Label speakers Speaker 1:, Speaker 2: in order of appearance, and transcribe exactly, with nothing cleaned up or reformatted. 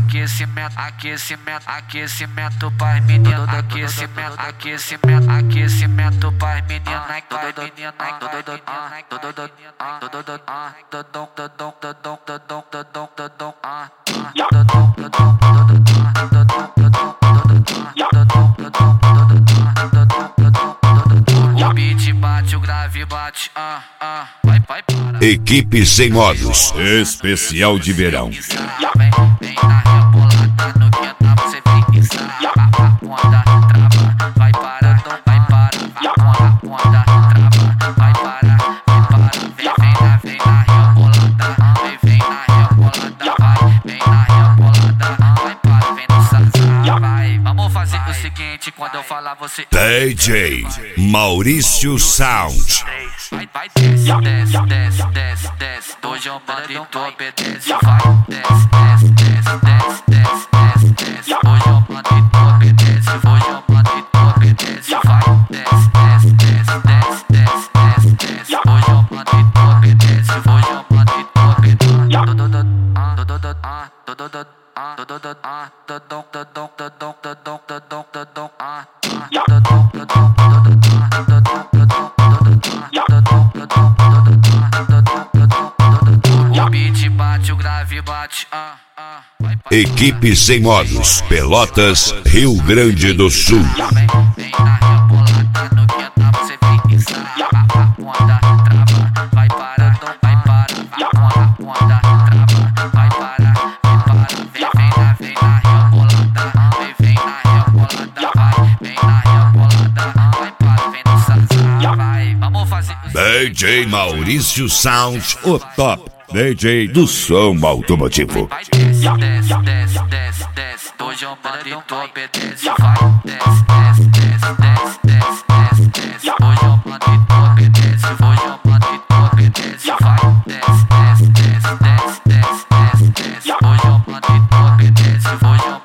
Speaker 1: aquecimento, aquecimento, aquecimento pras meninas, aquecimento, aquecimento, aquecimento pras meninas, pras meninas, o beat bate, o grave bate, ah, ah, vai, vai, para.
Speaker 2: Equipe Sem Modos, especial de verão.
Speaker 1: Vem, vem na rebolada, no quintal você vem pisar. Quando trava, vai parar, vai parar. Quando trava, vai parar, vai parar. Vem, vem na, vem na rebolada, vem, vem na rebolada, vai, vem na rebolada, vai para, vem no sazá, vai. Vamos fazer o seguinte, quando eu falar você
Speaker 2: D J Maurício Sound.
Speaker 1: vai, vai, desce, desce, desce, desce, desce. Hoje eu mando e tu obedece. Vai, desce, desce, desce, desce, desce, desce, desce. Hoje eu mando e tu obedece. Hoje eu mando e tu obedece. Vai, desce, desce, desce, desce, desce, desce, desce. Hoje eu mando e tu obedece. Hoje eu mando e tu obedece. Do do do ah, do do do ah, do do do ah, do do do ah, do do do do do do do do do do do ah, do do do do do do o beat bate, o grave bate, ah, ah, vai, vai.
Speaker 2: Equipe Sem Modos, Pelotas, Rio Grande do Sul.
Speaker 1: Vem, vem na rebolada, no quintal você vem pisar. Quando trava, vai parar, vai parar. Quando trava, vai parar, vai parar. Vem, vem na, vem na rebolada, vem, vem na rebolada, vai, vem na rebolada, vai parar, vem no sazá, vai. Vamos fazer o
Speaker 2: D J Maurício Sound, o top D J do som automotivo.
Speaker 1: vai, desce, desce, desce, desce, desce. Hoje eu mando e tu obedece. Vai, desce, desce, desce, desce, desce, desce, desce. Hoje eu mando e tu obedece. Hoje eu mando e tu obedece. Vai, desce, desce, desce, desce, desce, desce, desce. Hoje eu mando e tu obedece. Hoje eu